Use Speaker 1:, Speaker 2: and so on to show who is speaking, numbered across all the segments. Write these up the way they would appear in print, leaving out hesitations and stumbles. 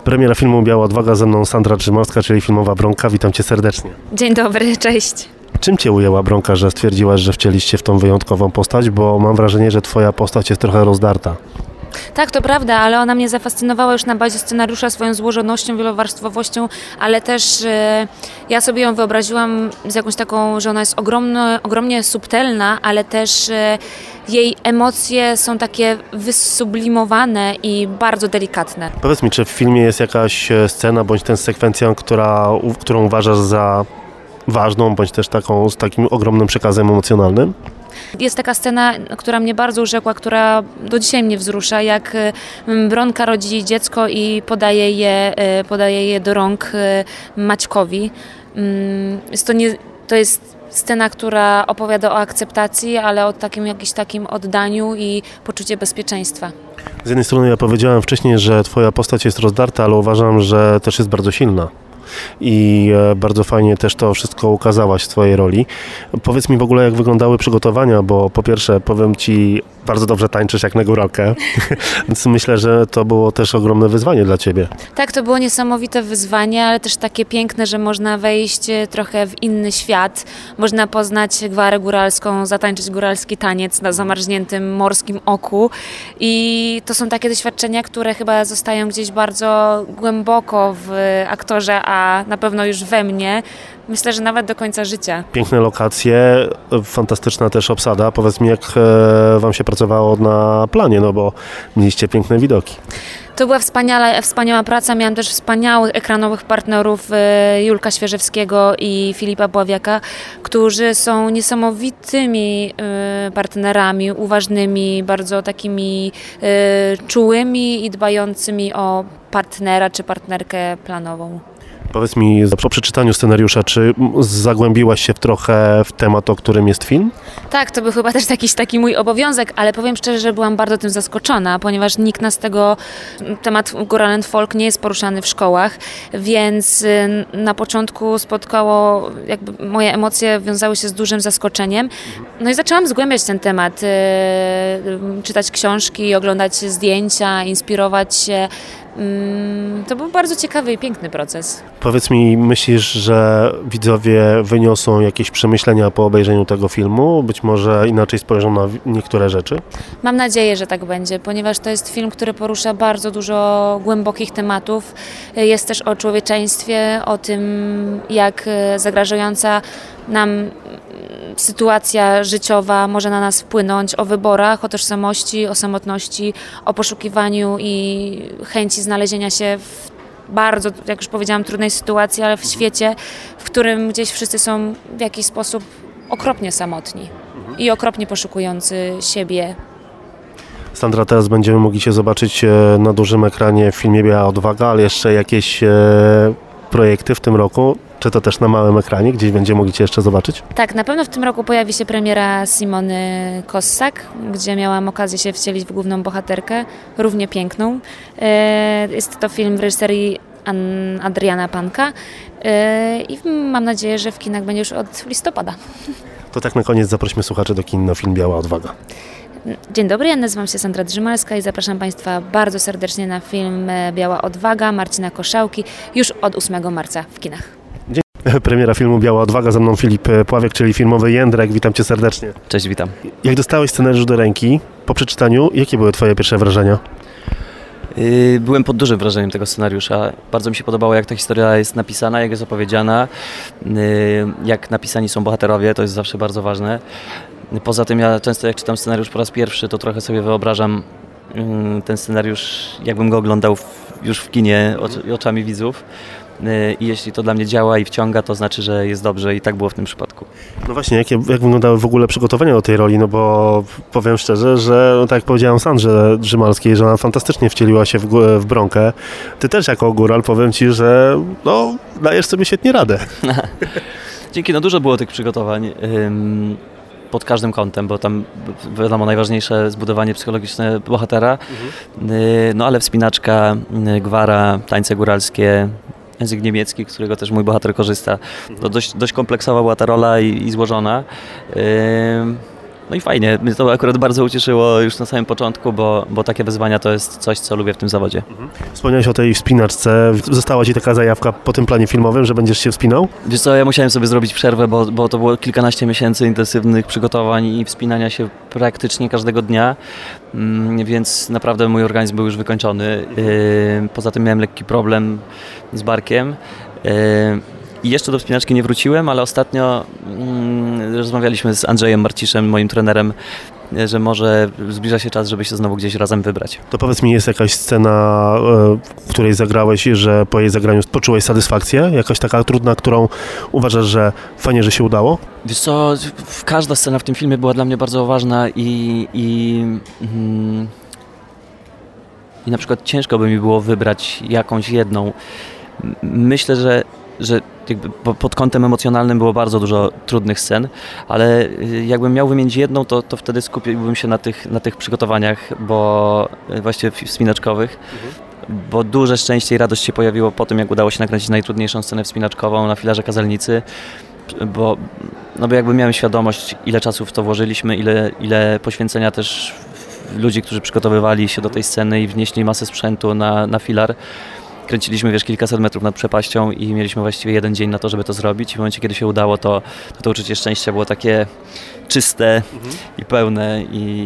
Speaker 1: Premiera filmu Biała Odwaga, ze mną Sandra Drzymalska, czyli filmowa Bronka. Witam Cię serdecznie.
Speaker 2: Dzień dobry, cześć.
Speaker 1: Czym Cię ujęła Bronka, że stwierdziłaś, że wcieliście w tą wyjątkową postać? Bo mam wrażenie, że Twoja postać jest trochę rozdarta.
Speaker 2: Tak, to prawda, ale ona mnie zafascynowała już na bazie scenariusza swoją złożonością, wielowarstwowością, ale też ja sobie ją wyobraziłam z jakąś taką, że ona jest ogromnie subtelna, ale też jej emocje są takie wysublimowane i bardzo delikatne.
Speaker 1: Powiedz mi, czy w filmie jest jakaś scena bądź ten sekwencja, którą uważasz za ważną, bądź też taką z takim ogromnym przekazem emocjonalnym?
Speaker 2: Jest taka scena, która mnie bardzo urzekła, która do dzisiaj mnie wzrusza, jak Bronka rodzi dziecko i podaje je do rąk Maćkowi. To jest scena, która opowiada o akceptacji, ale o jakimś takim oddaniu i poczucie bezpieczeństwa.
Speaker 1: Z jednej strony ja powiedziałem wcześniej, że Twoja postać jest rozdarta, ale uważam, że też jest bardzo silna. I bardzo fajnie też to wszystko ukazałaś w swojej roli. Powiedz mi w ogóle, jak wyglądały przygotowania, bo po pierwsze powiem Ci, bardzo dobrze tańczysz jak na góralkę, więc myślę, że to było też ogromne wyzwanie dla Ciebie.
Speaker 2: Tak, to było niesamowite wyzwanie, ale też takie piękne, że można wejść trochę w inny świat, można poznać gwarę góralską, zatańczyć góralski taniec na zamarzniętym morskim oku i to są takie doświadczenia, które chyba zostają gdzieś bardzo głęboko w aktorze, a na pewno już we mnie. Myślę, że nawet do końca życia. Piękne
Speaker 1: lokacje, fantastyczna też obsada. Powiedz mi, jak Wam się pracowało na planie, no bo mieliście piękne widoki.
Speaker 2: To była wspaniała praca. Miałam też wspaniałych ekranowych partnerów Julka Świeżewskiego i Filipa Bławiaka, którzy są niesamowitymi partnerami, uważnymi, bardzo takimi czułymi i dbającymi o partnera czy partnerkę planową.
Speaker 1: Powiedz mi, po przeczytaniu scenariusza, czy zagłębiłaś się trochę w temat, o którym jest film?
Speaker 2: Tak, to był chyba też jakiś taki mój obowiązek, ale powiem szczerze, że byłam bardzo tym zaskoczona, ponieważ nikt nas temat Góral and Folk nie jest poruszany w szkołach, więc na początku spotkało, jakby moje emocje wiązały się z dużym zaskoczeniem. No i zaczęłam zgłębiać ten temat, czytać książki, oglądać zdjęcia, inspirować się. To był bardzo ciekawy i piękny proces.
Speaker 1: Powiedz mi, myślisz, że widzowie wyniosą jakieś przemyślenia po obejrzeniu tego filmu? Być może inaczej spojrzą na niektóre rzeczy?
Speaker 2: Mam nadzieję, że tak będzie, ponieważ to jest film, który porusza bardzo dużo głębokich tematów. Jest też o człowieczeństwie, o tym, jak zagrażająca nam sytuacja życiowa może na nas wpłynąć, o wyborach, o tożsamości, o samotności, o poszukiwaniu i chęci znalezienia się w bardzo, jak już powiedziałam, trudnej sytuacji, ale w świecie, w którym gdzieś wszyscy są w jakiś sposób okropnie samotni i okropnie poszukujący siebie.
Speaker 1: Sandra, teraz będziemy mogli Cię zobaczyć na dużym ekranie w filmie Biała Odwaga, ale jeszcze jakieś projekty w tym roku? Czy to też na małym ekranie, gdzieś będziemy mogli Cię jeszcze zobaczyć?
Speaker 2: Tak, na pewno w tym roku pojawi się premiera Simony Kossak, gdzie miałam okazję się wcielić w główną bohaterkę, równie piękną. Jest to film w reżyserii Adriana Panka i mam nadzieję, że w kinach będzie już od listopada.
Speaker 1: To tak na koniec zaprośmy słuchaczy do kin na film Biała Odwaga.
Speaker 2: Dzień dobry, ja nazywam się Sandra Drzymalska i zapraszam Państwa bardzo serdecznie na film Biała Odwaga Marcina Koszałki już od 8 marca w kinach.
Speaker 1: Premiera filmu Biała Odwaga, ze mną Filip Pławiak, czyli filmowy Jędrek. Witam Cię serdecznie.
Speaker 3: Cześć, witam.
Speaker 1: Jak dostałeś scenariusz do ręki, po przeczytaniu, jakie były Twoje pierwsze wrażenia?
Speaker 3: Byłem pod dużym wrażeniem tego scenariusza. Bardzo mi się podobało, jak ta historia jest napisana, jak jest opowiedziana, jak napisani są bohaterowie, to jest zawsze bardzo ważne. Poza tym ja często jak czytam scenariusz po raz pierwszy, to trochę sobie wyobrażam ten scenariusz, jakbym go oglądał już w kinie oczami widzów. I jeśli to dla mnie działa i wciąga, to znaczy, że jest dobrze i tak było w tym przypadku.
Speaker 1: No właśnie, jak wyglądały w ogóle przygotowania do tej roli? No bo powiem szczerze, że tak jak powiedziałem Sandrze Drzymalskiej, że ona fantastycznie wcieliła się w Bronkę. Ty też jako góral powiem Ci, że dajesz sobie świetnie radę.
Speaker 3: Dzięki, dużo było tych przygotowań. Pod każdym kątem, bo tam wiadomo najważniejsze zbudowanie psychologiczne bohatera, ale wspinaczka, gwara, tańce góralskie, język niemiecki, z którego też mój bohater korzysta. To dość kompleksowa była ta rola i złożona. No i fajnie, mnie to akurat bardzo ucieszyło już na samym początku, bo takie wyzwania to jest coś, co lubię w tym zawodzie.
Speaker 1: Wspomniałeś o tej wspinaczce. Została Ci taka zajawka po tym planie filmowym, że będziesz się wspinał?
Speaker 3: Wiesz co, ja musiałem sobie zrobić przerwę, bo to było kilkanaście miesięcy intensywnych przygotowań i wspinania się praktycznie każdego dnia, więc naprawdę mój organizm był już wykończony. Poza tym miałem lekki problem z barkiem. I jeszcze do wspinaczki nie wróciłem, ale ostatnio rozmawialiśmy z Andrzejem Marciszem, moim trenerem, że może zbliża się czas, żeby się znowu gdzieś razem wybrać.
Speaker 1: To powiedz mi, jest jakaś scena, w której zagrałeś, że po jej zagraniu poczułeś satysfakcję? Jakaś taka trudna, którą uważasz, że fajnie, że się udało?
Speaker 3: Wiesz co, każda scena w tym filmie była dla mnie bardzo ważna i na przykład ciężko by mi było wybrać jakąś jedną. Myślę, że jakby pod kątem emocjonalnym było bardzo dużo trudnych scen, ale jakbym miał wymienić jedną, to wtedy skupiłbym się na tych przygotowaniach, bo właściwie wspinaczkowych, bo duże szczęście i radość się pojawiło po tym, jak udało się nakręcić najtrudniejszą scenę wspinaczkową na filarze Kazelnicy, bo jakby miałem świadomość, ile czasu w to włożyliśmy, ile poświęcenia też ludzi, którzy przygotowywali się do tej sceny i wnieśli masę sprzętu na filar. Kręciliśmy, kilkaset metrów nad przepaścią i mieliśmy właściwie jeden dzień na to, żeby to zrobić. I w momencie, kiedy się udało, to uczucie szczęścia było takie czyste i pełne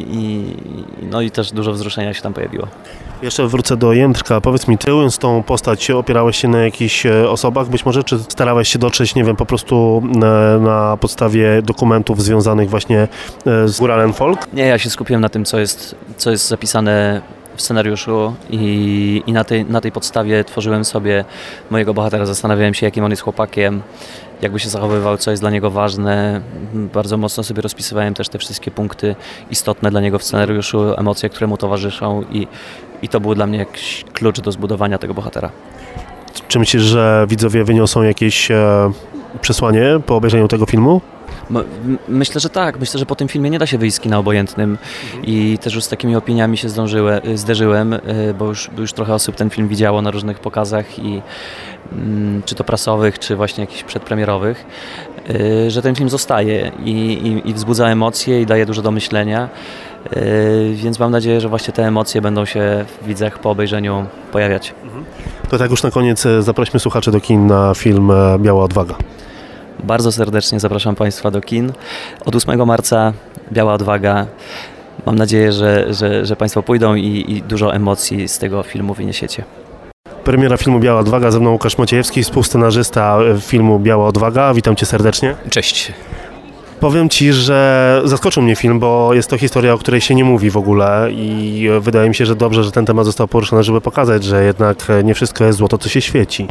Speaker 3: i też dużo wzruszenia się tam pojawiło.
Speaker 1: Jeszcze wrócę do Jędrka. Powiedz mi, kreując tą postać, opierałeś się na jakichś osobach być może, czy starałeś się dotrzeć, nie wiem, po prostu na podstawie dokumentów związanych właśnie z Góralem Folk?
Speaker 3: Nie, ja się skupiłem na tym, co jest zapisane w scenariuszu i na tej podstawie tworzyłem sobie mojego bohatera. Zastanawiałem się, jakim on jest chłopakiem, jakby się zachowywał, co jest dla niego ważne. Bardzo mocno sobie rozpisywałem też te wszystkie punkty istotne dla niego w scenariuszu, emocje, które mu towarzyszą i to był dla mnie jakiś klucz do zbudowania tego bohatera.
Speaker 1: Czy myślisz, że widzowie wyniosą jakieś przesłanie po obejrzeniu tego filmu?
Speaker 3: Myślę, że tak. Myślę, że po tym filmie nie da się wyjść z kina obojętnym i też już z takimi opiniami się zderzyłem, bo już trochę osób ten film widziało na różnych pokazach i czy to prasowych, czy właśnie jakichś przedpremierowych, że ten film zostaje i wzbudza emocje i daje dużo do myślenia, więc mam nadzieję, że właśnie te emocje będą się w widzach po obejrzeniu pojawiać.
Speaker 1: To tak już na koniec zaprośmy słuchaczy do kin na film Biała Odwaga.
Speaker 3: Bardzo serdecznie zapraszam Państwa do kin. Od 8 marca Biała Odwaga. Mam nadzieję, że Państwo pójdą i dużo emocji z tego filmu wyniesiecie.
Speaker 1: Premiera filmu Biała Odwaga, ze mną Łukasz Maciejewski, współscenarzysta filmu Biała Odwaga. Witam Cię serdecznie.
Speaker 4: Cześć.
Speaker 1: Powiem Ci, że zaskoczył mnie film, bo jest to historia, o której się nie mówi w ogóle i wydaje mi się, że dobrze, że ten temat został poruszony, żeby pokazać, że jednak nie wszystko jest złoto, co się świeci.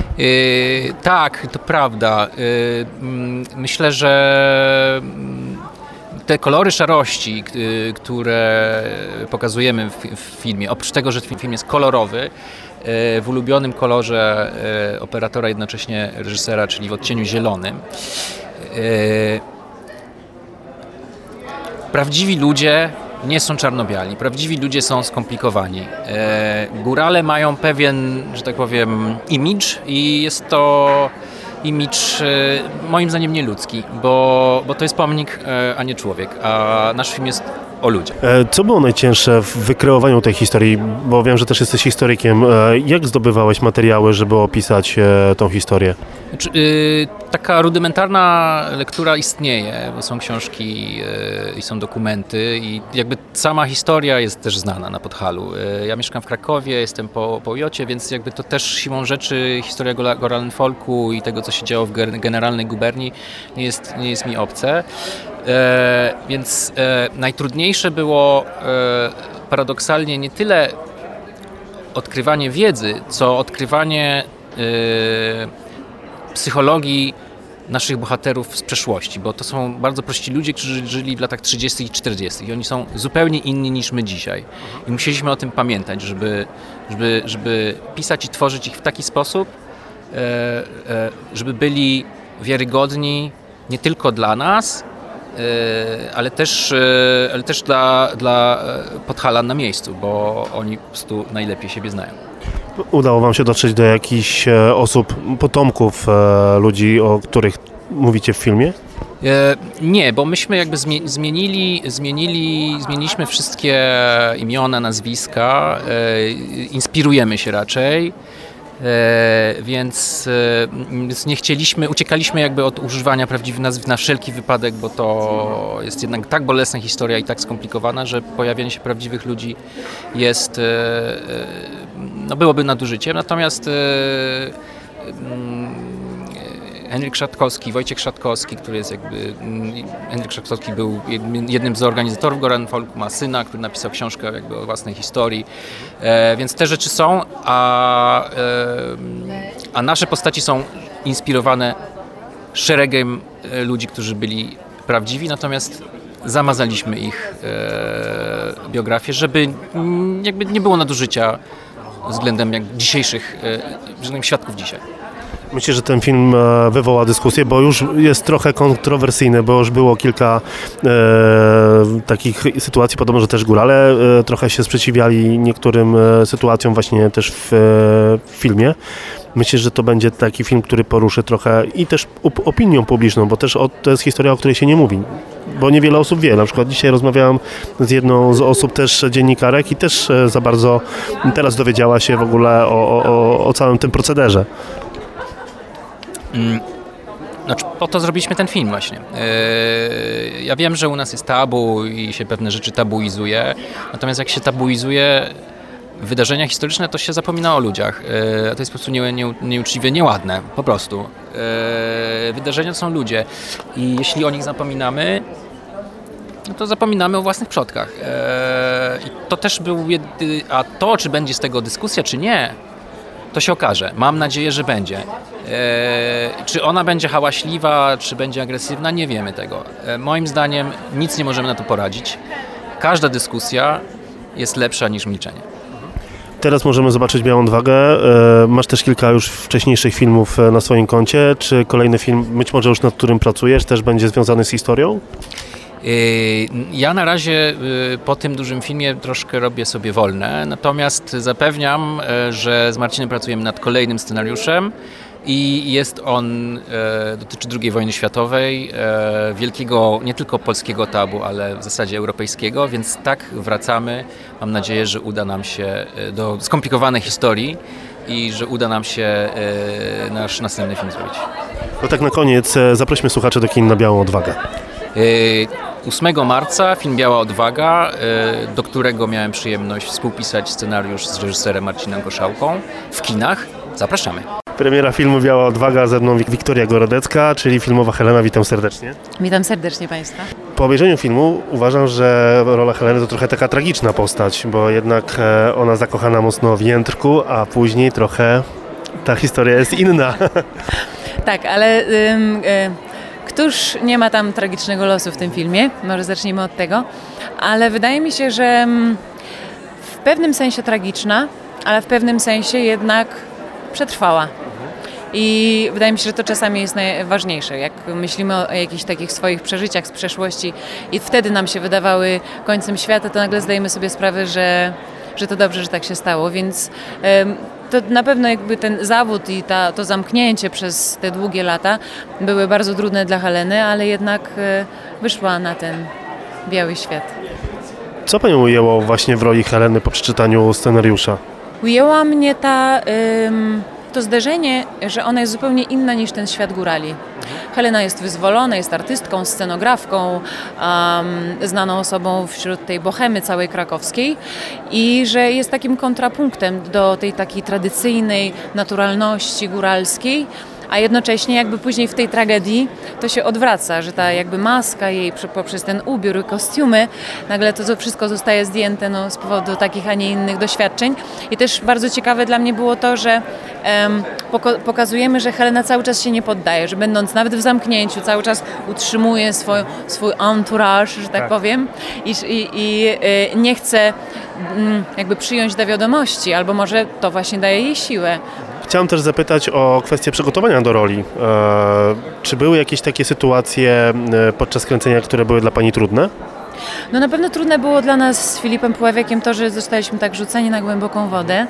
Speaker 4: Tak, to prawda. Myślę, że te kolory szarości, które pokazujemy w filmie, oprócz tego, że film jest kolorowy, w ulubionym kolorze operatora, jednocześnie reżysera, czyli w odcieniu zielonym, prawdziwi ludzie nie są czarno-biali, prawdziwi ludzie są skomplikowani. Górale mają pewien, że tak powiem, imidż i jest to imidż moim zdaniem nieludzki, bo to jest pomnik, a nie człowiek, a nasz film jest o ludziach.
Speaker 1: Co było najcięższe w wykreowaniu tej historii? Bo wiem, że też jesteś historykiem. Jak zdobywałeś materiały, żeby opisać tą historię?
Speaker 4: Taka rudymentarna lektura istnieje, bo są książki i są dokumenty i jakby sama historia jest też znana na Podhalu. Ja mieszkam w Krakowie, jestem po Jocie, więc jakby to też siłą rzeczy historia Góralen Folku i tego, co się działo w generalnej guberni nie jest mi obce. Więc najtrudniejsze było paradoksalnie nie tyle odkrywanie wiedzy, co odkrywanie psychologii naszych bohaterów z przeszłości, bo to są bardzo prości ludzie, którzy żyli w latach 30. i 40. i oni są zupełnie inni niż my dzisiaj. I musieliśmy o tym pamiętać, żeby pisać i tworzyć ich w taki sposób, żeby byli wiarygodni nie tylko dla nas, ale też dla Podhalan na miejscu, bo oni po prostu najlepiej siebie znają.
Speaker 1: Udało Wam się dotrzeć do jakichś osób, potomków ludzi, o których mówicie w filmie?
Speaker 4: Nie, bo myśmy jakby zmieniliśmy wszystkie imiona, nazwiska, inspirujemy się raczej, więc nie chcieliśmy, uciekaliśmy jakby od używania prawdziwych nazw na wszelki wypadek, bo to jest jednak tak bolesna historia i tak skomplikowana, że pojawienie się prawdziwych ludzi jest, no byłoby nadużyciem, natomiast Henryk Szatkowski, Wojciech Szatkowski, który jest jakby... Henryk Szatkowski był jednym z organizatorów Goran Folku, ma syna, który napisał książkę jakby o własnej historii, więc te rzeczy są, a nasze postaci są inspirowane szeregiem ludzi, którzy byli prawdziwi, natomiast zamazaliśmy ich biografię, żeby jakby nie było nadużycia względem dzisiejszych świadków dzisiaj.
Speaker 1: Myślę, że ten film wywoła dyskusję, bo już jest trochę kontrowersyjny, bo już było kilka takich sytuacji, podobno, że też górale trochę się sprzeciwiali niektórym sytuacjom właśnie też w filmie. Myślę, że to będzie taki film, który poruszy trochę i też opinią publiczną, bo też to jest historia, o której się nie mówi, bo niewiele osób wie. Na przykład dzisiaj rozmawiałam z jedną z osób, też dziennikarek, i też za bardzo teraz dowiedziała się w ogóle o całym tym procederze.
Speaker 4: Znaczy, po to zrobiliśmy ten film właśnie. Ja wiem, że u nas jest tabu i się pewne rzeczy tabuizuje, natomiast jak się tabuizuje wydarzenia historyczne, to się zapomina o ludziach. To jest po prostu nieuczciwie nieładne, po prostu. Wydarzenia to są ludzie i jeśli o nich zapominamy, no to zapominamy o własnych przodkach. I to też był a to, czy będzie z tego dyskusja, czy nie, to się okaże. Mam nadzieję, że będzie. Czy ona będzie hałaśliwa, czy będzie agresywna, nie wiemy tego. Moim zdaniem nic nie możemy na to poradzić. Każda dyskusja jest lepsza niż milczenie.
Speaker 1: Teraz możemy zobaczyć Białą Odwagę. Masz też kilka już wcześniejszych filmów na swoim koncie. Czy kolejny film, być może już nad którym pracujesz, też będzie związany z historią?
Speaker 4: Ja na razie po tym dużym filmie troszkę robię sobie wolne, natomiast zapewniam, że z Marcinem pracujemy nad kolejnym scenariuszem i jest on, dotyczy II wojny światowej, wielkiego, nie tylko polskiego tabu, ale w zasadzie europejskiego, więc tak wracamy. Mam nadzieję, że uda nam się do skomplikowanej historii i że uda nam się nasz następny film zrobić.
Speaker 1: No tak na koniec zaprośmy słuchaczy do kin na Białą Odwagę.
Speaker 4: 8 marca film Biała Odwaga, do którego miałem przyjemność współpisać scenariusz z reżyserem Marcinem Goszałką w kinach. Zapraszamy.
Speaker 1: Premiera filmu Biała Odwaga, ze mną Wiktoria Gorodecka, czyli filmowa Helena. Witam serdecznie.
Speaker 5: Witam serdecznie Państwa.
Speaker 1: Po obejrzeniu filmu uważam, że rola Heleny to trochę taka tragiczna postać, bo jednak ona zakochana mocno w Jędrku, a później trochę ta historia jest inna.
Speaker 5: Tak, ale któż nie ma tam tragicznego losu w tym filmie? Może zacznijmy od tego. Ale wydaje mi się, że w pewnym sensie tragiczna, ale w pewnym sensie jednak przetrwała. I wydaje mi się, że to czasami jest najważniejsze. Jak myślimy o jakichś takich swoich przeżyciach z przeszłości i wtedy nam się wydawały końcem świata, to nagle zdajemy sobie sprawę, że to dobrze, że tak się stało. Więc to na pewno jakby ten zawód i to zamknięcie przez te długie lata były bardzo trudne dla Heleny, ale jednak wyszła na ten biały świat.
Speaker 1: Co Panią ujęło właśnie w roli Heleny po przeczytaniu scenariusza?
Speaker 5: Ujęła mnie to zderzenie, że ona jest zupełnie inna niż ten świat górali. Helena jest wyzwolona, jest artystką, scenografką, znaną osobą wśród tej bohemy całej krakowskiej i że jest takim kontrapunktem do tej takiej tradycyjnej naturalności góralskiej, a jednocześnie jakby później w tej tragedii to się odwraca, że ta jakby maska jej poprzez ten ubiór, kostiumy, nagle to wszystko zostaje zdjęte z powodu takich, a nie innych doświadczeń. I też bardzo ciekawe dla mnie było to, że pokazujemy, że Helena cały czas się nie poddaje, że będąc nawet w zamknięciu cały czas utrzymuje swój entourage, że tak powiem, i nie chce jakby przyjąć do wiadomości, albo może to właśnie daje jej siłę.
Speaker 1: Chciałem też zapytać o kwestię przygotowania do roli. Czy były jakieś takie sytuacje podczas kręcenia, które były dla Pani trudne?
Speaker 5: No na pewno trudne było dla nas z Filipem Puławiakiem to, że zostaliśmy tak rzuceni na głęboką wodę,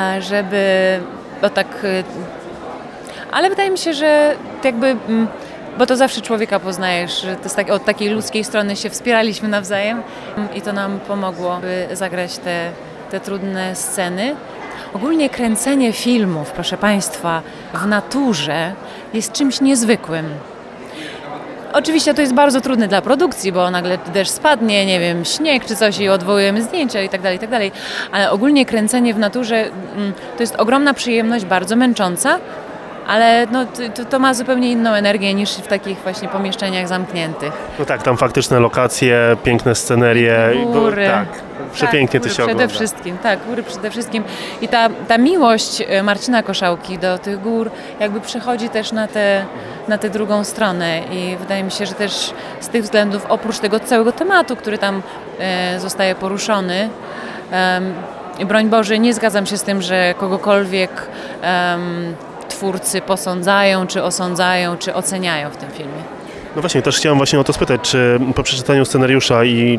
Speaker 5: bo tak... Ale wydaje mi się, że jakby bo to zawsze człowieka poznajesz, że to jest od takiej ludzkiej strony się wspieraliśmy nawzajem i to nam pomogło, by zagrać te trudne sceny. Ogólnie kręcenie filmów, proszę Państwa, w naturze jest czymś niezwykłym. Oczywiście to jest bardzo trudne dla produkcji, bo nagle deszcz spadnie, nie wiem, śnieg czy coś i odwołujemy zdjęcia i tak dalej, ale ogólnie kręcenie w naturze to jest ogromna przyjemność, bardzo męcząca, ale no, to ma zupełnie inną energię niż w takich właśnie pomieszczeniach zamkniętych.
Speaker 1: No tak, tam faktyczne lokacje, piękne scenerie.
Speaker 5: Góry.
Speaker 1: Tak, przepięknie to się ogląda.
Speaker 5: Przede wszystkim, tak, góry przede wszystkim. I ta miłość Marcina Koszałki do tych gór jakby przechodzi też na tę drugą stronę i wydaje mi się, że też z tych względów, oprócz tego całego tematu, który tam zostaje poruszony, broń Boże, nie zgadzam się z tym, że kogokolwiek twórcy posądzają, czy osądzają, czy oceniają w tym filmie.
Speaker 1: No właśnie, też chciałem właśnie o to spytać, czy po przeczytaniu scenariusza i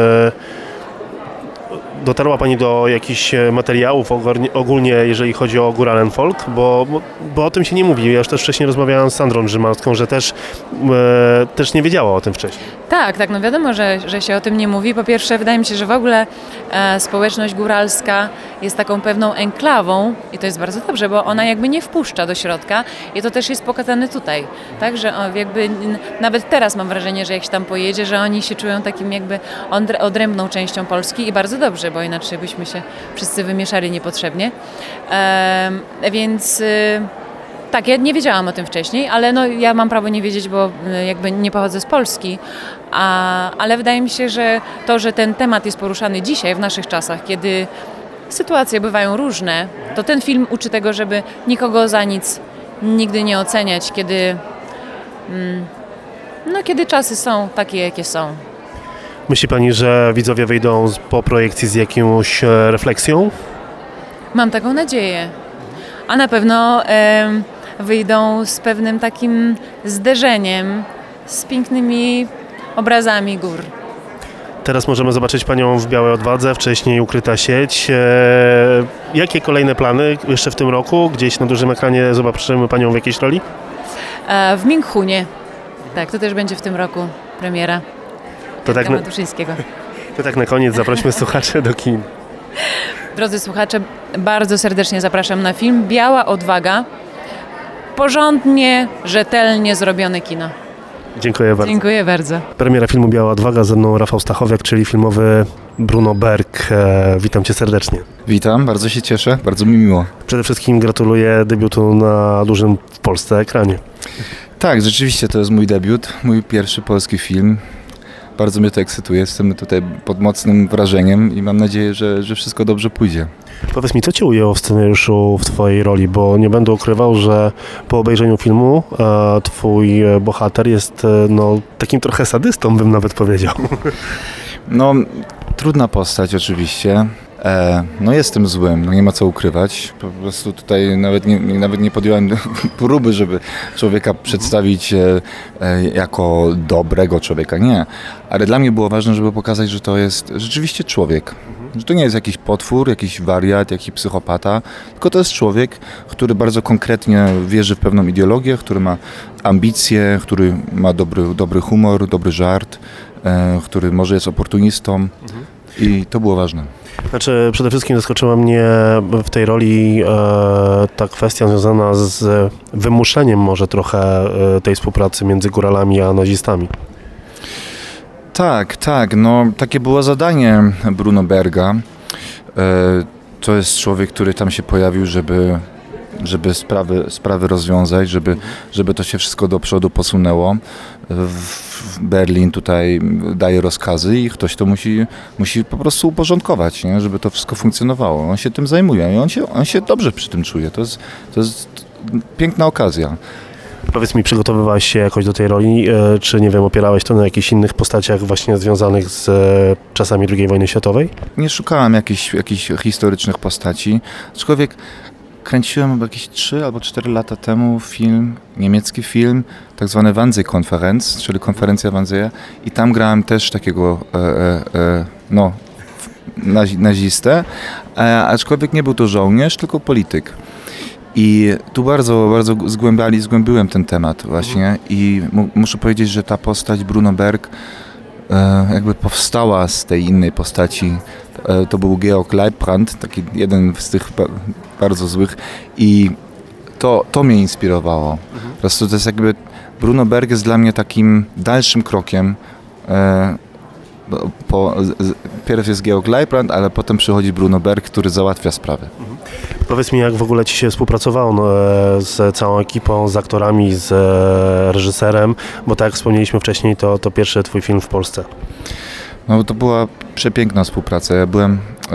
Speaker 1: dotarła Pani do jakichś materiałów ogólnie, jeżeli chodzi o Góralen Folk, bo o tym się nie mówi. Ja już też wcześniej rozmawiałem z Sandrą Drzymalską, że też nie wiedziała o tym wcześniej.
Speaker 5: Tak, no wiadomo, że się o tym nie mówi. Po pierwsze, wydaje mi się, że w ogóle społeczność góralska jest taką pewną enklawą i to jest bardzo dobrze, bo ona jakby nie wpuszcza do środka i to też jest pokazane tutaj. Tak, że jakby nawet teraz mam wrażenie, że jak się tam pojedzie, że oni się czują takim jakby odrębną częścią Polski i bardzo dobrze, bo inaczej byśmy się wszyscy wymieszali niepotrzebnie. Więc tak, ja nie wiedziałam o tym wcześniej, ale no, ja mam prawo nie wiedzieć, bo jakby nie pochodzę z Polski, ale wydaje mi się, że to, że ten temat jest poruszany dzisiaj, w naszych czasach, kiedy sytuacje bywają różne, to ten film uczy tego, żeby nikogo za nic nigdy nie oceniać, kiedy czasy są takie, jakie są.
Speaker 1: Myśli Pani, że widzowie wyjdą po projekcji z jakąś refleksją?
Speaker 5: Mam taką nadzieję. A na pewno wyjdą z pewnym takim zderzeniem z pięknymi obrazami gór.
Speaker 1: Teraz możemy zobaczyć Panią w Białej Odwadze, wcześniej Ukryta sieć. Jakie kolejne plany jeszcze w tym roku? Gdzieś na dużym ekranie zobaczymy Panią w jakiejś roli?
Speaker 5: W Minkhunie. Tak, to też będzie w tym roku premiera. Matuszyńskiego.
Speaker 1: To tak na koniec zaprośmy słuchaczy do kin.
Speaker 5: Drodzy słuchacze, bardzo serdecznie zapraszam na film Biała Odwaga. Porządnie, rzetelnie zrobione kino.
Speaker 1: Dziękuję bardzo.
Speaker 5: Dziękuję bardzo.
Speaker 1: Premiera filmu Biała Odwaga, ze mną Rafał Stachowiak, czyli filmowy Bruno Berg. Witam Cię serdecznie.
Speaker 6: Witam, bardzo się cieszę, bardzo mi miło.
Speaker 1: Przede wszystkim gratuluję debiutu na dużym w Polsce ekranie.
Speaker 6: Tak, rzeczywiście to jest mój debiut, mój pierwszy polski film. Bardzo mnie to ekscytuje, jestem tutaj pod mocnym wrażeniem i mam nadzieję, że wszystko dobrze pójdzie.
Speaker 1: Powiedz mi, co Cię ujęło w scenariuszu w Twojej roli, bo nie będę ukrywał, że po obejrzeniu filmu Twój bohater jest takim trochę sadystą, bym nawet powiedział.
Speaker 6: No, trudna postać oczywiście. Jestem złym, nie ma co ukrywać. Po prostu tutaj nawet nie podjąłem próby, żeby człowieka przedstawić jako dobrego człowieka. Nie. Ale dla mnie było ważne, żeby pokazać, że to jest rzeczywiście człowiek. Że to nie jest jakiś potwór, jakiś wariat, jakiś psychopata, tylko to jest człowiek, który bardzo konkretnie wierzy w pewną ideologię, który ma ambicje, który ma dobry humor, dobry żart, który może jest oportunistą i to było ważne.
Speaker 1: Znaczy, przede wszystkim zaskoczyła mnie w tej roli ta kwestia związana z wymuszeniem może trochę tej współpracy między góralami a nazistami.
Speaker 6: Tak, takie było zadanie Bruno Berga. To jest człowiek, który tam się pojawił, żeby sprawy rozwiązać, żeby to się wszystko do przodu posunęło. Berlin tutaj daje rozkazy i ktoś to musi po prostu uporządkować, nie? Żeby to wszystko funkcjonowało. On się tym zajmuje i on się dobrze przy tym czuje. To jest piękna okazja.
Speaker 1: Powiedz mi, przygotowywałeś się jakoś do tej roli, czy nie wiem, opierałeś to na jakichś innych postaciach właśnie związanych z czasami II wojny światowej?
Speaker 6: Nie szukałem jakichś historycznych postaci, aczkolwiek kręciłem jakieś 3 albo 4 lata temu niemiecki film, tak zwany Wannsee-Konferenz, czyli konferencja Wannsee'a i tam grałem też takiego nazistę, aczkolwiek nie był to żołnierz, tylko polityk. I tu bardzo zgłębiłem ten temat właśnie i muszę powiedzieć, że ta postać Bruno Berg jakby powstała z tej innej postaci. To był Georg Leibrand, taki jeden z tych bardzo złych i to mnie inspirowało. Po prostu to jest jakby, Bruno Berg jest dla mnie takim dalszym krokiem. Pierw jest Georg Leibrand, ale potem przychodzi Bruno Berg, który załatwia sprawę.
Speaker 1: Powiedz mi, jak w ogóle ci się współpracowało z całą ekipą, z aktorami, z reżyserem, bo tak jak wspomnieliśmy wcześniej, to pierwszy twój film w Polsce.
Speaker 6: No to była przepiękna współpraca. Ja byłem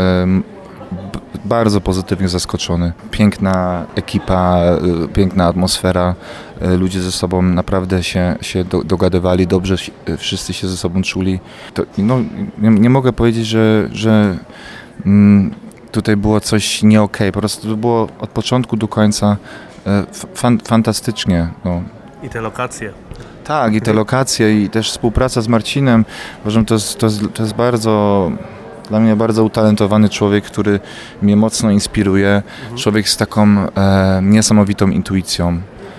Speaker 6: bardzo pozytywnie zaskoczony. Piękna ekipa, piękna atmosfera. Ludzie ze sobą naprawdę się dogadywali, dobrze wszyscy się ze sobą czuli. Nie mogę powiedzieć, że tutaj było coś nie okej. Po prostu to było od początku do końca fantastycznie. No.
Speaker 1: I te lokacje.
Speaker 6: Tak, i te lokacje, i też współpraca z Marcinem. Uważam, to jest dla mnie bardzo utalentowany człowiek, który mnie mocno inspiruje. Człowiek z taką niesamowitą intuicją,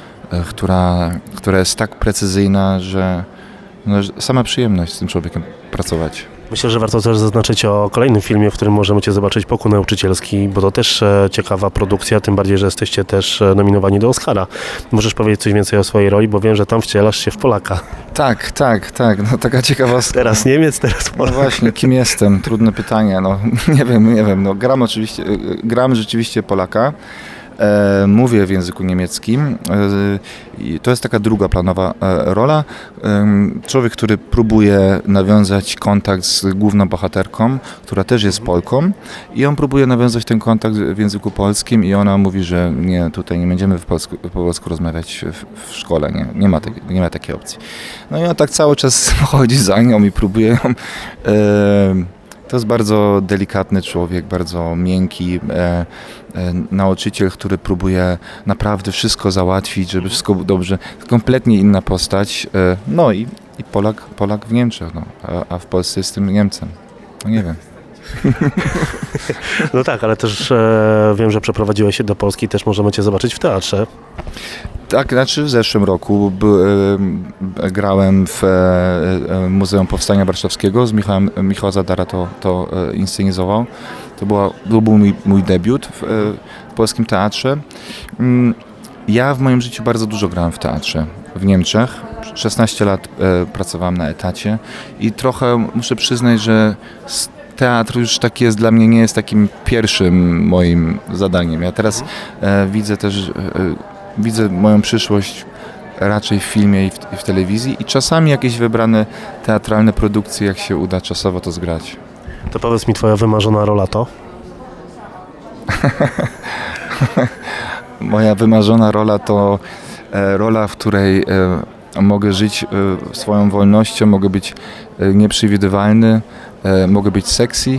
Speaker 6: która jest tak precyzyjna, że sama przyjemność z tym człowiekiem pracować.
Speaker 1: Myślę, że warto też zaznaczyć o kolejnym filmie, w którym możemy Cię zobaczyć, Pokój Nauczycielski, bo to też ciekawa produkcja, tym bardziej, że jesteście też nominowani do Oscara. Możesz powiedzieć coś więcej o swojej roli, bo wiem, że tam wcielasz się w Polaka.
Speaker 6: Tak. No taka ciekawostka.
Speaker 1: Teraz Niemiec, teraz Polak.
Speaker 6: No właśnie, kim jestem? Trudne pytanie. No, nie wiem. No, gram rzeczywiście Polaka. Mówię w języku niemieckim. To jest taka druga planowa rola. Człowiek, który próbuje nawiązać kontakt z główną bohaterką, która też jest Polką i on próbuje nawiązać ten kontakt w języku polskim i ona mówi, że nie, tutaj nie będziemy po polsku rozmawiać w szkole, nie ma takiej opcji. No i on tak cały czas chodzi za nią i próbuje ją. To jest bardzo delikatny człowiek, bardzo miękki nauczyciel, który próbuje naprawdę wszystko załatwić, żeby wszystko było dobrze. Kompletnie inna postać. No i Polak w Niemczech, a w Polsce jest tym Niemcem. No nie wiem.
Speaker 1: No tak, ale też wiem, że przeprowadziłeś się do Polski, też możemy Cię zobaczyć w teatrze.
Speaker 6: Tak, znaczy w zeszłym roku grałem w Muzeum Powstania Warszawskiego, Michał Zadara to inscenizował. To był mój debiut w polskim teatrze. Ja w moim życiu bardzo dużo grałem w teatrze w Niemczech. 16 lat pracowałem na etacie i trochę muszę przyznać, że teatr już taki jest dla mnie, nie jest takim pierwszym moim zadaniem. Ja teraz widzę moją przyszłość raczej w filmie i w telewizji i czasami jakieś wybrane teatralne produkcje, jak się uda czasowo to zgrać.
Speaker 1: To powiedz mi, twoja wymarzona rola to?
Speaker 6: Moja wymarzona rola to rola, w której mogę żyć swoją wolnością, mogę być nieprzewidywalny, mogę być sexy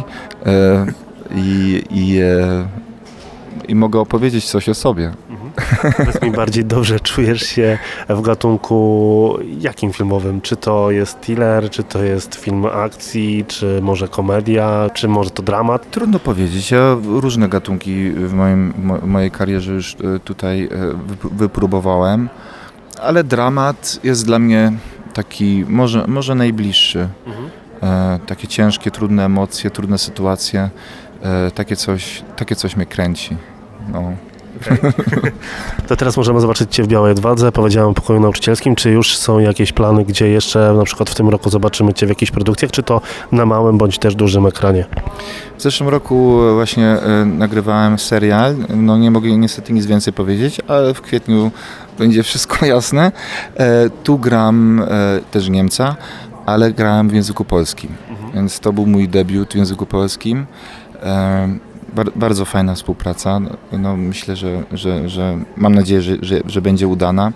Speaker 6: i mogę opowiedzieć coś o sobie.
Speaker 1: Powiedz mi, bardziej dobrze czujesz się w gatunku jakim filmowym? Czy to jest thriller, czy to jest film akcji, czy może komedia, czy może to dramat?
Speaker 6: Trudno powiedzieć. Ja różne gatunki w mojej karierze już tutaj wypróbowałem, ale dramat jest dla mnie taki może najbliższy. Takie ciężkie, trudne emocje, trudne sytuacje, takie coś mnie kręci. No.
Speaker 1: Okay. To teraz możemy zobaczyć Cię w Białej Odwadze. Powiedziałem o Pokoju Nauczycielskim. Czy już są jakieś plany, gdzie jeszcze na przykład w tym roku zobaczymy Cię w jakichś produkcjach, czy to na małym bądź też dużym ekranie?
Speaker 6: W zeszłym roku właśnie nagrywałem serial. No nie mogę niestety nic więcej powiedzieć, ale w kwietniu będzie wszystko jasne. Tu gram też Niemca, ale grałem w języku polskim, więc to był mój debiut w języku polskim. Bardzo fajna współpraca. No, myślę, że mam nadzieję, że będzie udana.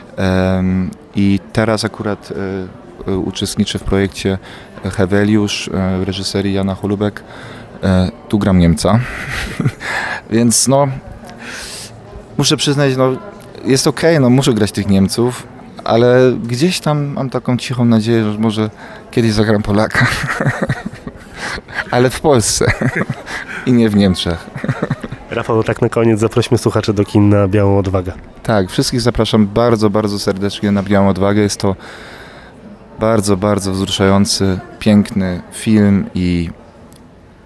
Speaker 6: I teraz akurat uczestniczę w projekcie Heweliusz w reżyserii Jana Holubek. Tu gram Niemca. Więc no, muszę przyznać, no, jest okej, no, muszę grać tych Niemców, ale gdzieś tam mam taką cichą nadzieję, że może kiedyś zagram Polaka. Ale w Polsce i nie w Niemczech.
Speaker 1: Rafał, tak na koniec zaprośmy słuchaczy do kin na Białą Odwagę.
Speaker 6: Tak, wszystkich zapraszam bardzo, bardzo serdecznie na Białą Odwagę. Jest to bardzo, bardzo wzruszający, piękny film i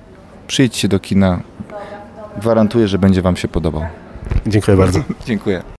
Speaker 6: przyjdźcie do kina. Gwarantuję, że będzie Wam się podobał.
Speaker 1: Dziękuję bardzo.
Speaker 6: Dziękuję.